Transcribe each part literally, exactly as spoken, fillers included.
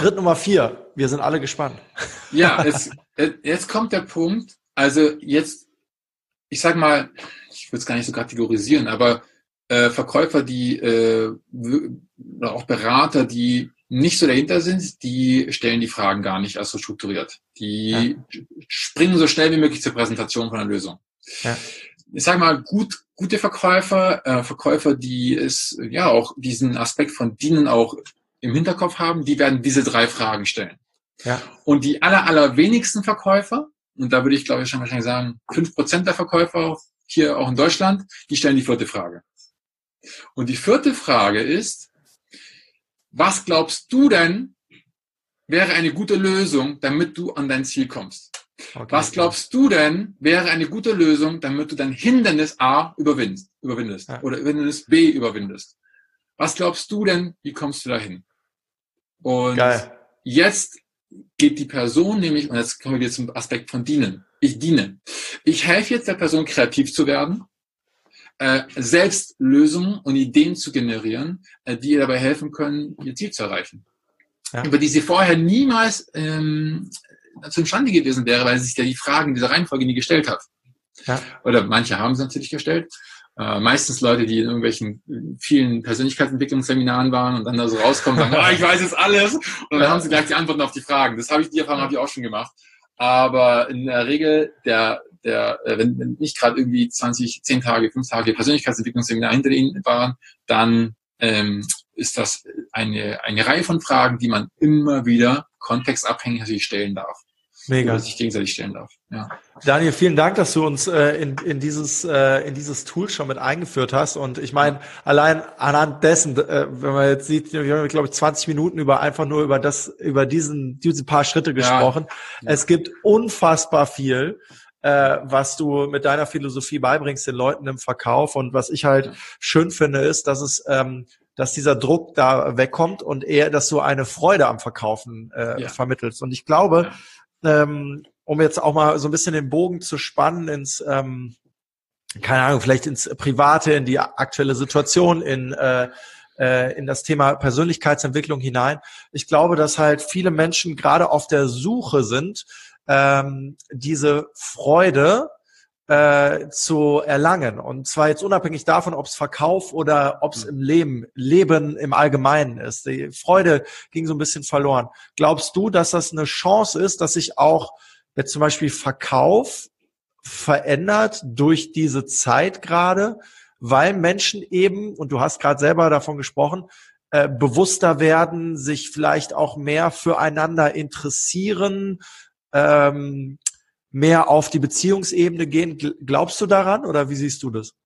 Schritt Nummer vier. Wir sind alle gespannt. Ja, es, jetzt kommt der Punkt. Also jetzt, ich sag mal, ich würde es gar nicht so kategorisieren, aber äh, Verkäufer, die äh, oder auch Berater, die nicht so dahinter sind, die stellen die Fragen gar nicht als so strukturiert. Die ja. springen so schnell wie möglich zur Präsentation von einer Lösung. Ja. Ich sage mal, gut, gute Verkäufer, äh, Verkäufer, die es ja auch diesen Aspekt von Dienen auch im Hinterkopf haben, die werden diese drei Fragen stellen. Ja. Und die aller, allerwenigsten Verkäufer, und da würde ich glaube ich schon wahrscheinlich sagen, fünf Prozent der Verkäufer hier auch in Deutschland, die stellen die vierte Frage. Und die vierte Frage ist, was glaubst du denn, wäre eine gute Lösung, damit du an dein Ziel kommst? Okay, was glaubst du denn, wäre eine gute Lösung, damit du dein Hindernis A überwindest, überwindest ja. oder Hindernis B überwindest? Was glaubst du denn, wie kommst du dahin? Und Geil. Jetzt geht die Person nämlich, und jetzt kommen wir wieder zum Aspekt von dienen. Ich diene. Ich helfe jetzt der Person, kreativ zu werden, äh, selbst Lösungen und Ideen zu generieren, äh, die ihr dabei helfen können, ihr Ziel zu erreichen. Ja. Über die sie vorher niemals ähm, dazu imstande gewesen wäre, weil sie sich ja die Fragen in dieser Reihenfolge nie gestellt hat. Ja. Oder manche haben sie natürlich gestellt. Äh, meistens Leute, die in irgendwelchen vielen Persönlichkeitsentwicklungsseminaren waren und dann da so rauskommen und sagen, ah, ich weiß jetzt alles. Und dann ja. haben sie gleich die Antworten auf die Fragen. Das habe ich, die Erfahrung habe ich auch schon gemacht. Aber in der Regel, der, der, wenn, wenn nicht gerade irgendwie zwanzig, zehn Tage, fünf Tage Persönlichkeitsentwicklungsseminar hinter ihnen waren, dann ähm, ist das eine, eine Reihe von Fragen, die man immer wieder kontextabhängig natürlich stellen darf. Mega. Oder sich gegenseitig stellen darf. Ja. Daniel, vielen Dank, dass du uns äh, in, in dieses äh, in dieses Tool schon mit eingeführt hast. Und ich meine, allein anhand dessen, äh, wenn man jetzt sieht, wir haben, glaube ich, zwanzig Minuten über einfach nur über das, über diesen diese paar Schritte gesprochen. Ja. Ja. Es gibt unfassbar viel, äh, was du mit deiner Philosophie beibringst den Leuten im Verkauf. Und was ich halt ja. schön finde, ist, dass es ähm, dass dieser Druck da wegkommt und eher, dass du eine Freude am Verkaufen äh, ja. vermittelst. Und ich glaube, ja. ähm, um jetzt auch mal so ein bisschen den Bogen zu spannen ins, ähm, keine Ahnung, vielleicht ins Private, in die aktuelle Situation, in äh, äh, in das Thema Persönlichkeitsentwicklung hinein. Ich glaube, dass halt viele Menschen gerade auf der Suche sind, ähm, diese Freude äh, zu erlangen. Und zwar jetzt unabhängig davon, ob es Verkauf oder ob es im Leben, Leben im Allgemeinen ist. Die Freude ging so ein bisschen verloren. Glaubst du, dass das eine Chance ist, dass sich auch jetzt zum Beispiel Verkauf verändert durch diese Zeit gerade, weil Menschen eben, und du hast gerade selber davon gesprochen, äh, bewusster werden, sich vielleicht auch mehr füreinander interessieren, ähm, mehr auf die Beziehungsebene gehen. Glaubst du daran oder wie siehst du das?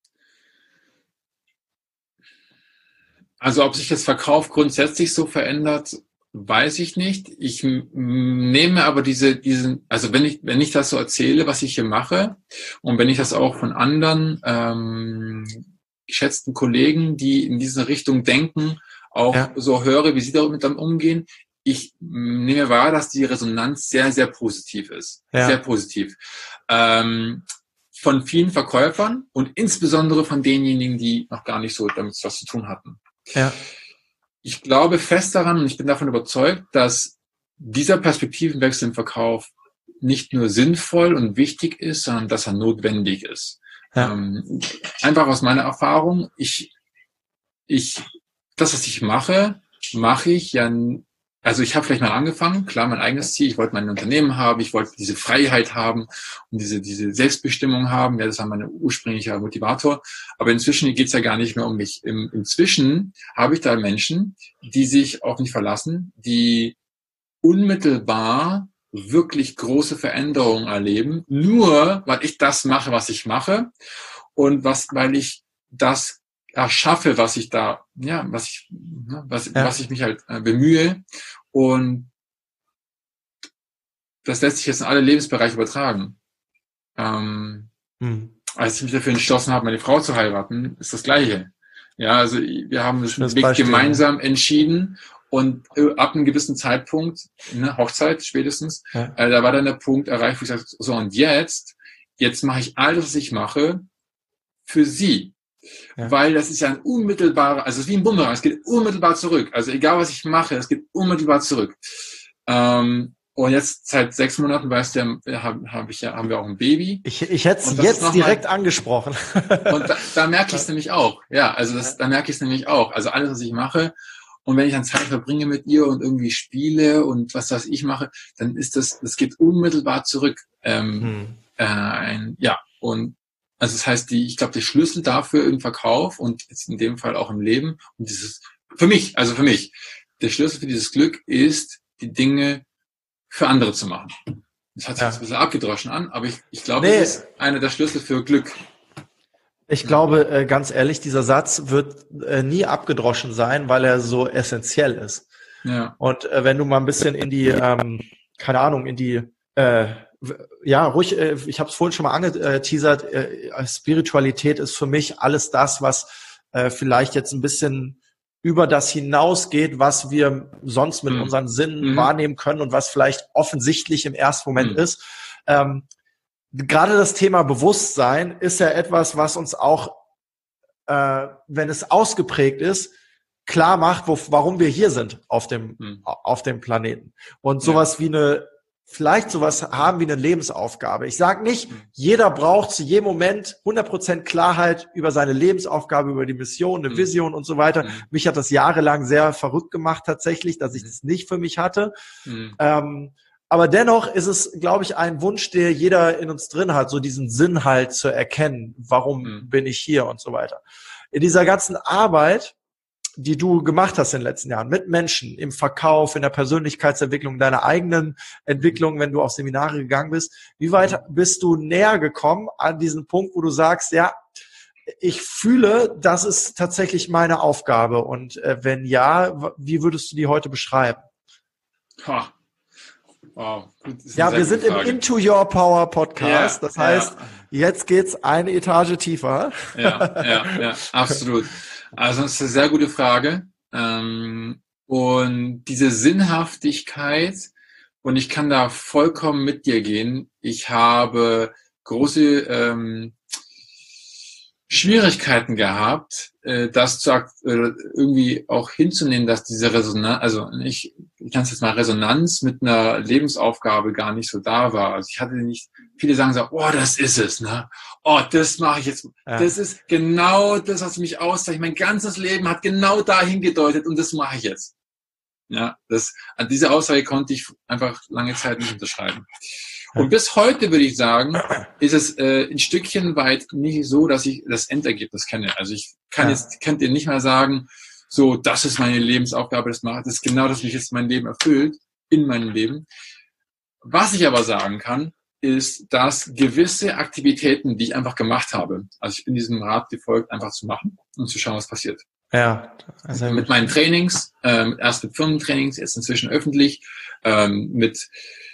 Also ob sich das Verkauf grundsätzlich so verändert, weiß ich nicht. Ich nehme aber diese, diesen, also wenn ich, wenn ich das so erzähle, was ich hier mache, und wenn ich das auch von anderen ähm, geschätzten Kollegen, die in diese Richtung denken, auch ja. so höre, wie sie damit dann umgehen, ich nehme wahr, dass die Resonanz sehr, sehr positiv ist. Ja. Sehr positiv. Ähm, von vielen Verkäufern und insbesondere von denjenigen, die noch gar nicht so damit was zu tun hatten. Ja. Ich glaube fest daran und ich bin davon überzeugt, dass dieser Perspektivenwechsel im Verkauf nicht nur sinnvoll und wichtig ist, sondern dass er notwendig ist. Ja. Ähm, einfach aus meiner Erfahrung, ich, ich, das, was ich mache, mache ich ja, also ich habe vielleicht mal angefangen, klar, mein eigenes Ziel, ich wollte mein Unternehmen haben, ich wollte diese Freiheit haben und diese diese Selbstbestimmung haben, ja, das war mein ursprünglicher Motivator, aber inzwischen geht's ja gar nicht mehr um mich. Im, inzwischen habe ich da Menschen, die sich auf mich verlassen, die unmittelbar wirklich große Veränderungen erleben, nur weil ich das mache, was ich mache und was, weil ich das erschaffe, was ich da, ja, was ich, was, ja. was ich mich halt äh, bemühe. Und das lässt sich jetzt in alle Lebensbereiche übertragen. Ähm, hm. Als ich mich dafür entschlossen habe, meine Frau zu heiraten, ist das Gleiche. Ja, also wir haben das Weg Beispiel, gemeinsam ja. entschieden und äh, ab einem gewissen Zeitpunkt, ne, Hochzeit spätestens, ja. äh, da war dann der Punkt erreicht, wo ich sage, so und jetzt, jetzt mache ich all das, was ich mache, für sie. Ja. Weil das ist ja ein unmittelbarer, also es ist wie ein Bumerang, es geht unmittelbar zurück. Also egal, was ich mache, es geht unmittelbar zurück. Ähm, und jetzt seit sechs Monaten, weißt du, haben, hab ich ja, haben wir auch ein Baby. Ich, ich hätte es jetzt direkt mal, angesprochen. Und da, da merke ich es nämlich auch. Ja, also das, da merke ich es nämlich auch. Also alles, was ich mache. Und wenn ich dann Zeit verbringe mit ihr und irgendwie spiele und was das ich mache, dann ist das, das geht unmittelbar zurück. Ähm, hm. äh, ein, ja, und also das heißt, die, ich glaube, der Schlüssel dafür im Verkauf und jetzt in dem Fall auch im Leben und dieses, für mich, also für mich, der Schlüssel für dieses Glück ist, die Dinge für andere zu machen. Das hört sich ja. jetzt ein bisschen abgedroschen an, aber ich, ich glaube, nee. das ist einer der Schlüssel für Glück. Ich glaube, äh, ganz ehrlich, dieser Satz wird äh, nie abgedroschen sein, weil er so essentiell ist. Ja. Und äh, wenn du mal ein bisschen in die, ähm, keine Ahnung, in die, äh, ja, ruhig, äh, ich habe es vorhin schon mal angeteasert, äh, Spiritualität ist für mich alles das, was äh, vielleicht jetzt ein bisschen über das hinausgeht, was wir sonst mit mhm. unseren Sinnen mhm. wahrnehmen können und was vielleicht offensichtlich im ersten Moment mhm. ist. Ähm, gerade das Thema Bewusstsein ist ja etwas, was uns auch, äh, wenn es ausgeprägt ist, klar macht, wo, warum wir hier sind auf dem, mhm. auf dem Planeten. Und sowas ja. wie eine, vielleicht sowas haben wie eine Lebensaufgabe. Ich sage nicht, mhm. jeder braucht zu jedem Moment hundert Prozent Klarheit über seine Lebensaufgabe, über die Mission, eine mhm. Vision und so weiter. Mhm. Mich hat das jahrelang sehr verrückt gemacht tatsächlich, dass ich das nicht für mich hatte. Mhm. Ähm, aber dennoch ist es, glaube ich, ein Wunsch, der jeder in uns drin hat, so diesen Sinn halt zu erkennen. Warum mhm. bin ich hier und so weiter. In dieser ganzen Arbeit, die du gemacht hast in den letzten Jahren mit Menschen im Verkauf, in der Persönlichkeitsentwicklung, deiner eigenen Entwicklung, wenn du auf Seminare gegangen bist, wie weit bist du näher gekommen an diesen Punkt, wo du sagst, ja, ich fühle, das ist tatsächlich meine Aufgabe und äh, wenn ja, wie würdest du die heute beschreiben? Ha. Wow. Gut, ja, wir sind Frage. im Into Your Power Podcast, ja, das heißt, ja. jetzt geht's eine Etage tiefer. Ja, ja, ja, absolut. Also das ist eine sehr gute Frage. Ähm, und diese Sinnhaftigkeit, und ich kann da vollkommen mit dir gehen. Ich habe große ähm, Schwierigkeiten gehabt, äh, das zu äh, irgendwie auch hinzunehmen, dass diese Resonanz, also ich, ich kann es jetzt mal Resonanz mit einer Lebensaufgabe gar nicht so da war. Also ich hatte nicht, viele sagen so, oh, das ist es, ne? Oh, das mache ich jetzt. Ja. Das ist genau das, was mich auszeichnet. Mein ganzes Leben hat genau dahin gedeutet und das mache ich jetzt. Ja, das, an diese Aussage konnte ich einfach lange Zeit nicht unterschreiben. Und bis heute würde ich sagen, ist es äh, ein Stückchen weit nicht so, dass ich das Endergebnis kenne. Also ich kann ja. jetzt, könnt ihr nicht mal sagen, so, das ist meine Lebensaufgabe, das macht, das ist genau das, wie jetzt mein Leben erfüllt, in meinem Leben. Was ich aber sagen kann, ist, dass gewisse Aktivitäten, die ich einfach gemacht habe, also ich bin diesem Rat gefolgt, einfach zu machen und zu schauen, was passiert. Ja. Also mit meinen Trainings, ähm, erst mit Firmentrainings, jetzt inzwischen öffentlich, ähm, mit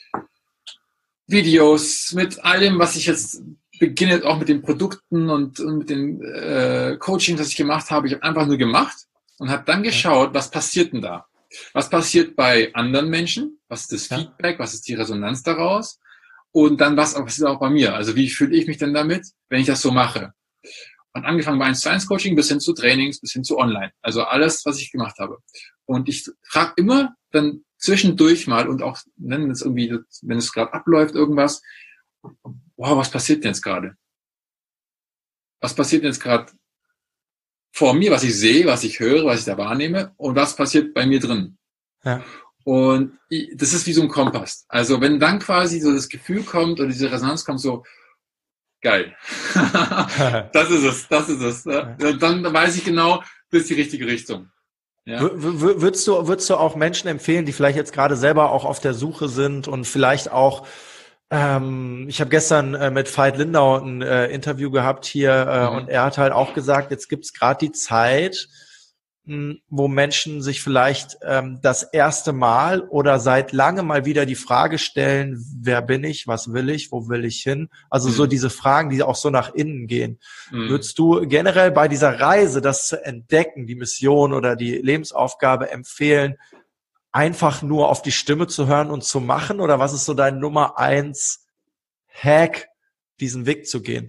Videos, mit allem, was ich jetzt beginne, auch mit den Produkten und, und mit den äh, Coachings, das ich gemacht habe. Ich habe einfach nur gemacht und habe dann geschaut, was passiert denn da? Was passiert bei anderen Menschen? Was ist das ja. Feedback? Was ist die Resonanz daraus? Und dann, was passiert auch bei mir? Also wie fühle ich mich denn damit, wenn ich das so mache? Und angefangen bei eins zu eins Coaching bis hin zu Trainings, bis hin zu Online. Also alles, was ich gemacht habe. Und ich frage immer dann zwischendurch mal und auch, wenn es irgendwie, wenn es gerade abläuft, irgendwas, wow, was passiert denn jetzt gerade? Was passiert denn jetzt gerade vor mir, was ich sehe, was ich höre, was ich da wahrnehme und was passiert bei mir drin? Ja. Und das ist wie so ein Kompass. Also wenn dann quasi so das Gefühl kommt oder diese Resonanz kommt, so, geil. das ist es, das ist es. Ne? Dann weiß ich genau, das ist die richtige Richtung. Ja. Würdest du, würdest du auch Menschen empfehlen, die vielleicht jetzt gerade selber auch auf der Suche sind und vielleicht auch, ähm, ich habe gestern äh, mit Veit Lindau ein äh, Interview gehabt hier äh, mhm. und er hat halt auch gesagt, jetzt gibt's gerade die Zeit, mh, wo Menschen sich vielleicht ähm, das erste Mal oder seit langem mal wieder die Frage stellen, wer bin ich, was will ich, wo will ich hin? Also mhm. so diese Fragen, die auch so nach innen gehen. Mhm. Würdest du generell bei dieser Reise, das zu entdecken, die Mission oder die Lebensaufgabe empfehlen, einfach nur auf die Stimme zu hören und zu machen? Oder was ist so dein Nummer eins Hack, diesen Weg zu gehen?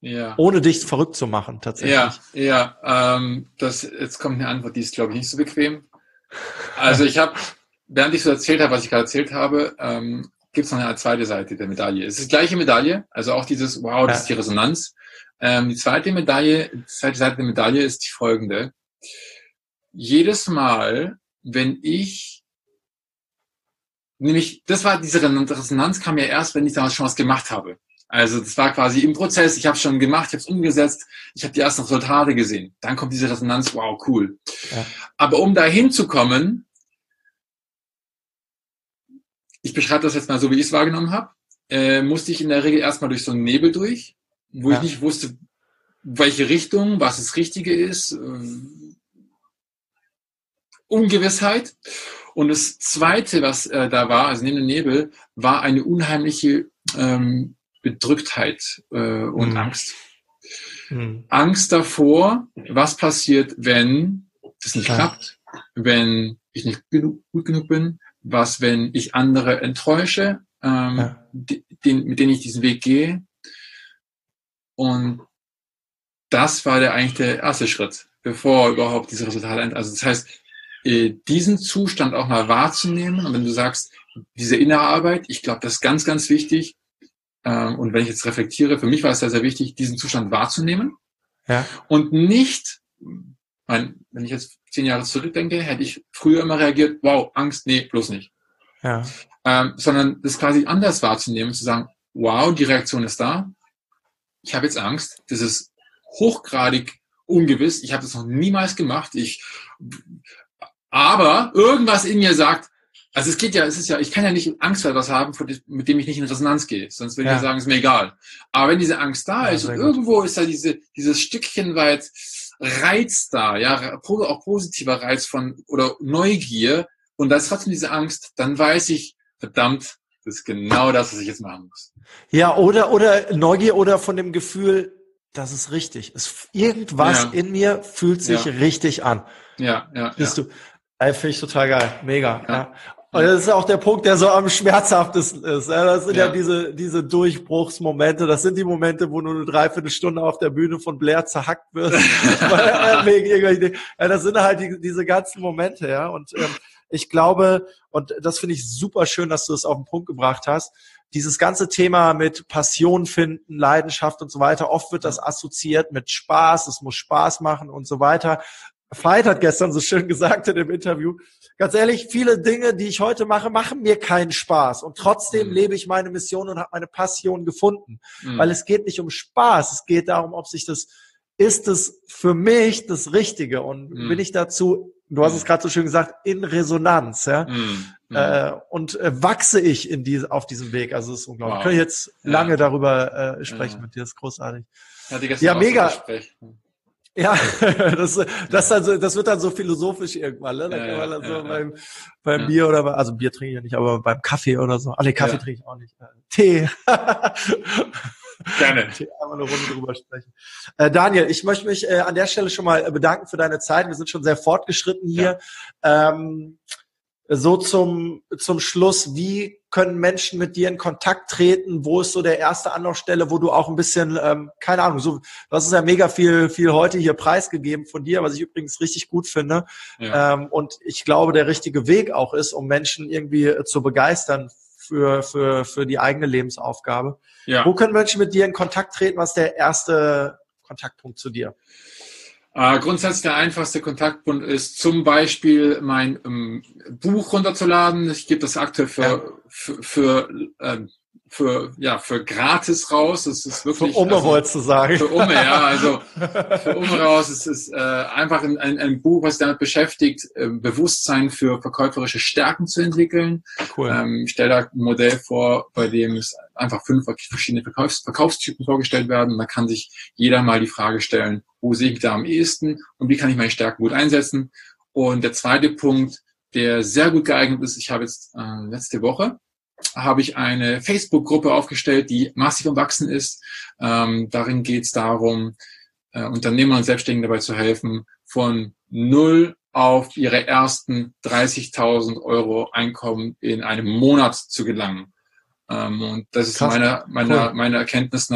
Ja. Ohne dich verrückt zu machen, tatsächlich. Ja, ja. Ähm, das, jetzt kommt eine Antwort, die ist, glaube ich, nicht so bequem. Also ich habe, während ich so erzählt habe, was ich gerade erzählt habe, ähm, gibt es noch eine zweite Seite der Medaille. Es ist die gleiche Medaille, also auch dieses, wow, das Ja. ist die Resonanz. Ähm, die zweite Medaille, die zweite Seite der Medaille ist die folgende. Jedes Mal, wenn ich, nämlich, das war diese Resonanz kam ja erst, wenn ich damals schon was gemacht habe. Also das war quasi im Prozess, ich habe schon gemacht, ich habe es umgesetzt, ich habe die ersten Resultate gesehen. Dann kommt diese Resonanz, wow, cool. Ja. Aber um da hinzukommen, ich beschreibe das jetzt mal so, wie ich es wahrgenommen habe, äh, musste ich in der Regel erstmal durch so einen Nebel durch, wo ja. ich nicht wusste, welche Richtung, was das Richtige ist, äh, Ungewissheit. Und das Zweite, was äh, da war, also neben dem Nebel, war eine unheimliche ähm, Bedrücktheit äh, und hm. Angst. Hm. Angst davor, was passiert, wenn das nicht ja. klappt, wenn ich nicht genug, gut genug bin, was, wenn ich andere enttäusche, ähm, ja. den, mit denen ich diesen Weg gehe. Und das war der eigentlich der erste Schritt, bevor überhaupt diese Resultate enden. Also das heißt, diesen Zustand auch mal wahrzunehmen. Und wenn du sagst, diese innere Arbeit, ich glaube, das ist ganz, ganz wichtig. Und wenn ich jetzt reflektiere, für mich war es sehr, sehr wichtig, diesen Zustand wahrzunehmen. Ja. Und nicht, mein, wenn ich jetzt zehn Jahre zurückdenke, hätte ich früher immer reagiert, wow, Angst, nee, bloß nicht. Ja. Ähm, sondern das quasi anders wahrzunehmen, zu sagen, wow, die Reaktion ist da. Ich habe jetzt Angst. Das ist hochgradig ungewiss. Ich habe das noch niemals gemacht. Ich, aber irgendwas in mir sagt, also es geht ja, es ist ja, ich kann ja nicht Angst vor etwas haben, mit dem ich nicht in Resonanz gehe. Sonst würde ich ja sagen, ist mir egal. Aber wenn diese Angst da ist, ja, und irgendwo gut. ist da diese, dieses Stückchen weit Reiz da, ja, auch positiver Reiz von, oder Neugier, und da ist trotzdem diese Angst, dann weiß ich, verdammt, das ist genau das, was ich jetzt machen muss. Ja, oder, oder Neugier oder von dem Gefühl, das ist richtig. Es, irgendwas ja. in mir fühlt sich ja. richtig an. Ja, ja, Bist ja. du, ey, finde ich total geil. Mega, ja. ja. Und Ja. das ist auch der Punkt, der so am schmerzhaftesten ist. Das sind ja, ja diese, diese Durchbruchsmomente. Das sind die Momente, wo du eine Dreiviertelstunde auf der Bühne von Blair zerhackt wirst. wegen irgendwelchen, ja, das sind halt die, diese ganzen Momente, ja. Und ähm, ich glaube, und das finde ich super schön, dass du es auf den Punkt gebracht hast, dieses ganze Thema mit Passion finden, Leidenschaft und so weiter, oft wird das assoziiert mit Spaß, es muss Spaß machen und so weiter. Veit hat gestern so schön gesagt in dem Interview, ganz ehrlich, viele Dinge, die ich heute mache, machen mir keinen Spaß. Und trotzdem mhm. lebe ich meine Mission und habe meine Passion gefunden. Mhm. Weil es geht nicht um Spaß, es geht darum, ob sich das, ist es für mich das Richtige? Und mhm. bin ich dazu, du hast mhm. es gerade so schön gesagt, in Resonanz, ja? Mhm. Äh, und äh, wachse ich in diese, auf diesem Weg. Also es ist unglaublich. Wow. Ich kann jetzt ja. lange darüber äh, sprechen ja. mit dir, das ist großartig. Ja, mega. Ja, das, das, dann so, das wird dann so philosophisch irgendwann, ne? Da ja, kann man dann ja, so ja, beim, beim ja. Bier oder bei, also Bier trinke ich ja nicht, aber beim Kaffee oder so. Ah, nee, Kaffee ja. trinke ich auch nicht. Tee. Gerne. Tee, einmal eine Runde drüber sprechen. Äh, Daniel, ich möchte mich äh, an der Stelle schon mal bedanken für deine Zeit. Wir sind schon sehr fortgeschritten hier. Ja. Ähm, so zum, zum Schluss, wie können Menschen mit dir in Kontakt treten? Wo ist so der erste Anlaufstelle, wo du auch ein bisschen, ähm, keine Ahnung, so, das ist ja mega viel, viel heute hier preisgegeben von dir, was ich übrigens richtig gut finde. Ja. Ähm, und ich glaube, der richtige Weg auch ist, um Menschen irgendwie äh, zu begeistern für, für, für die eigene Lebensaufgabe. Ja. Wo können Menschen mit dir in Kontakt treten? Was ist der erste Kontaktpunkt zu dir? Äh, grundsätzlich der einfachste Kontaktpunkt ist zum Beispiel mein ähm, Buch runterzuladen. Ich gebe das aktuell für, ja. für, für, ähm, für, ja, für gratis raus. Es ist wirklich. Für Umme also, wolltest du sagen. Für Umme, ja. Also für Umme raus. Es ist äh, einfach ein, ein, ein Buch, was sich damit beschäftigt, äh, Bewusstsein für verkäuferische Stärken zu entwickeln. Cool. Ähm, ich stelle da ein Modell vor, bei dem es einfach fünf verschiedene Verkaufs Verkaufstypen vorgestellt werden. Da kann sich jeder mal die Frage stellen, wo sehe ich da am ehesten und wie kann ich meine Stärken gut einsetzen. Und der zweite Punkt, der sehr gut geeignet ist, ich habe jetzt äh, letzte Woche habe ich eine Facebook-Gruppe aufgestellt, die massiv am Wachsen ist. Ähm, darin geht es darum, äh, Unternehmern und Selbstständigen dabei zu helfen, von null auf ihre ersten dreißigtausend Euro Einkommen in einem Monat zu gelangen. Ähm, und das ist Krass. meiner, meiner, cool. meiner Erkenntnis nach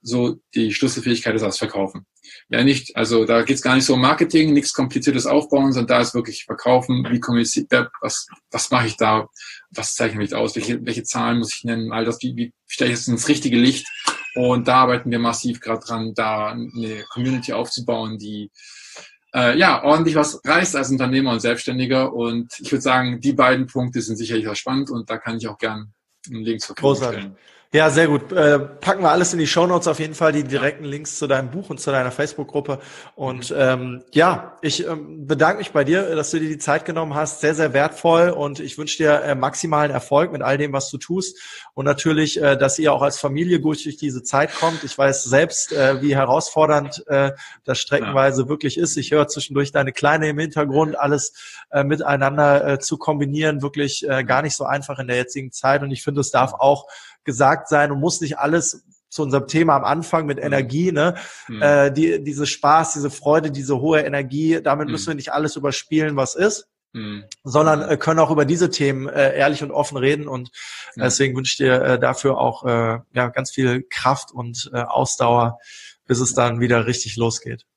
so die Schlüsselfähigkeit ist das Verkaufen. Ja, nicht, also da geht's gar nicht so um Marketing, nichts Kompliziertes aufbauen, sondern da ist wirklich Verkaufen, wie kommuniziert, was, was mache ich da, was zeichne ich aus, welche, welche Zahlen muss ich nennen, all das, wie, wie stelle ich es ins richtige Licht. Und da arbeiten wir massiv gerade dran, da eine Community aufzubauen, die äh, ja ordentlich was reißt als Unternehmer und Selbstständiger. Und ich würde sagen, die beiden Punkte sind sicherlich auch spannend und da kann ich auch gern einen Link zur Verfügung stellen. Ja, sehr gut. Äh, packen wir alles in die Shownotes auf jeden Fall, die direkten Links zu deinem Buch und zu deiner Facebook-Gruppe. Und mhm. ähm, ja, ich ähm, bedanke mich bei dir, dass du dir die Zeit genommen hast. Sehr, sehr wertvoll und ich wünsche dir äh, maximalen Erfolg mit all dem, was du tust. Und natürlich, äh, dass ihr auch als Familie gut durch diese Zeit kommt. Ich weiß selbst, äh, wie herausfordernd äh, das streckenweise ja. wirklich ist. Ich höre zwischendurch deine Kleine im Hintergrund, alles äh, miteinander äh, zu kombinieren, wirklich äh, gar nicht so einfach in der jetzigen Zeit. Und ich finde, es darf auch gesagt sein und muss nicht alles zu unserem Thema am Anfang mit Energie, ne, mhm. äh, die, diese Spaß, diese Freude, diese hohe Energie, damit mhm. müssen wir nicht alles überspielen, was ist, mhm. sondern äh, können auch über diese Themen äh, ehrlich und offen reden und mhm. deswegen wünsche ich dir äh, dafür auch äh, ja ganz viel Kraft und äh, Ausdauer, bis es dann wieder richtig losgeht.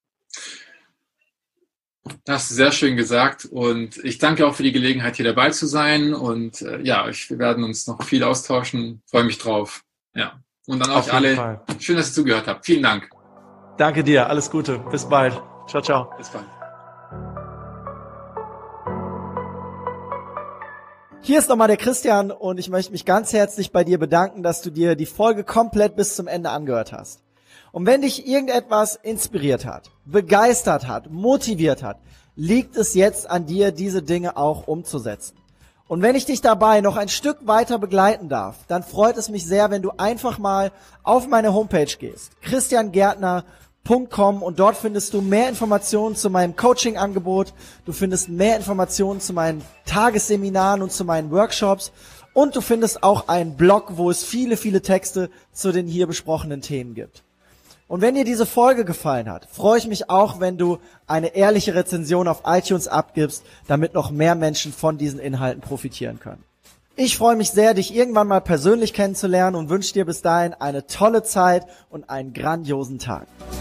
Das hast du sehr schön gesagt und ich danke auch für die Gelegenheit, hier dabei zu sein und äh, ja, ich, wir werden uns noch viel austauschen, freue mich drauf. Ja. Und an euch alle, Fall. Schön, dass ihr zugehört habt. Vielen Dank. Danke dir, alles Gute, bis bald. Ciao, ciao. Bis bald. Hier ist nochmal der Christian und ich möchte mich ganz herzlich bei dir bedanken, dass du dir die Folge komplett bis zum Ende angehört hast. Und wenn dich irgendetwas inspiriert hat, begeistert hat, motiviert hat, liegt es jetzt an dir, diese Dinge auch umzusetzen. Und wenn ich dich dabei noch ein Stück weiter begleiten darf, dann freut es mich sehr, wenn du einfach mal auf meine Homepage gehst, christian gärtner punkt com, und dort findest du mehr Informationen zu meinem Coaching-Angebot, du findest mehr Informationen zu meinen Tagesseminaren und zu meinen Workshops und du findest auch einen Blog, wo es viele, viele Texte zu den hier besprochenen Themen gibt. Und wenn dir diese Folge gefallen hat, freue ich mich auch, wenn du eine ehrliche Rezension auf iTunes abgibst, damit noch mehr Menschen von diesen Inhalten profitieren können. Ich freue mich sehr, dich irgendwann mal persönlich kennenzulernen und wünsche dir bis dahin eine tolle Zeit und einen grandiosen Tag.